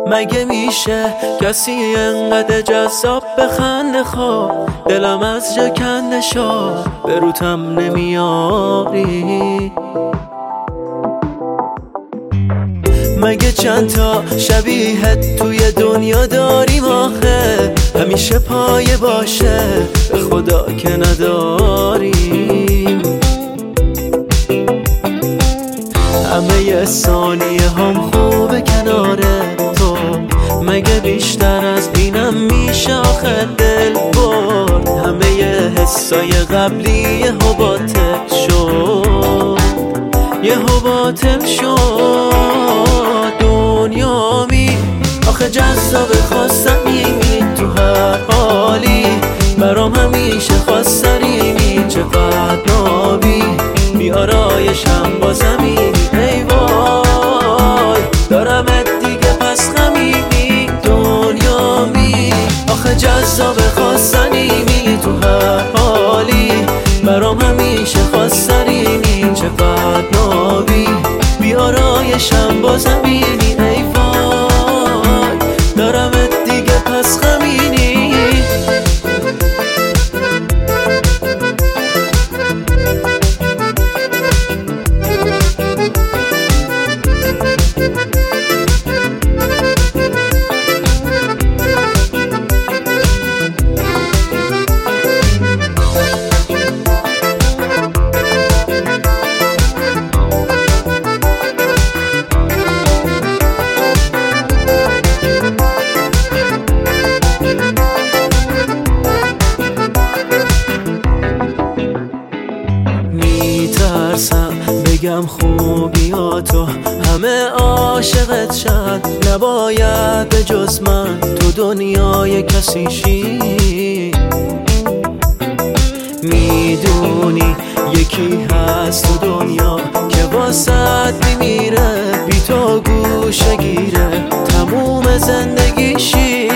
مگه میشه کسی انقدر جذاب بخنده؟ خواب دلم از جا کنده شد، به روتم نمیاری. مگه چند تا شبیهت توی دنیا داریم آخه؟ همیشه پایه باشه به خدا که نداریم. همه ثانیه هم خوبه کنار تو، مگه بیشتر از اینم میشه آخه؟ دل برد همه حسای قبلی یهو باطل شد، یهو باطل شد. دنیامی آخه جذاب خواستنی تو هر حالی، برام همیشه خواستنی چقدر نابی بیارایشم با زمینی. ای وای دارمت دیگه پس غمینی. دنیامی آخه جذاب خواستنی تو هر حالی، برام همیشه خواستنی چقدر نابی بیارایشم با زمینی. ای وای دارمت دیگه پس غمینی. میترسم بگم خوبیاتو همه عاشقت شد، نباید به جز من تو دنیای کسی شی. میدونی یکی هست تو دنیا که واسد میمیره، بی تو گوشه گیره تموم زندگیشی.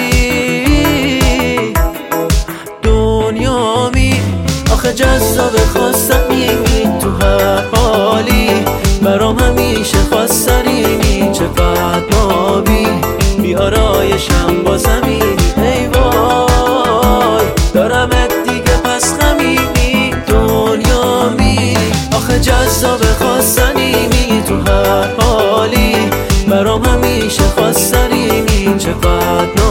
دنیامی آخه جذاب خواستنی تو هر حالی، برام همیشه خواستنی چقدر نابی بیارایشم با زمینی. ای وای دارمت دیگه پس غمینی. دنیامی آخه جذاب خواستنی تو هر حالی، برام همیشه خواستنی چقدر